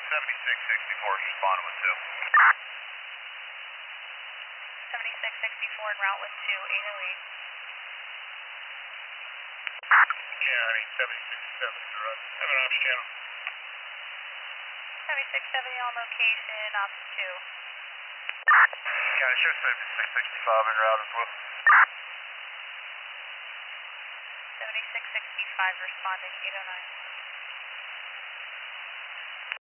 7664 is responding with 2. 7664 en route with 2808. Yeah, honey, 7670 is the run. Have an ops channel. 7670 on location, ops 2. County show 7665 en route as well. 7665 responding 809.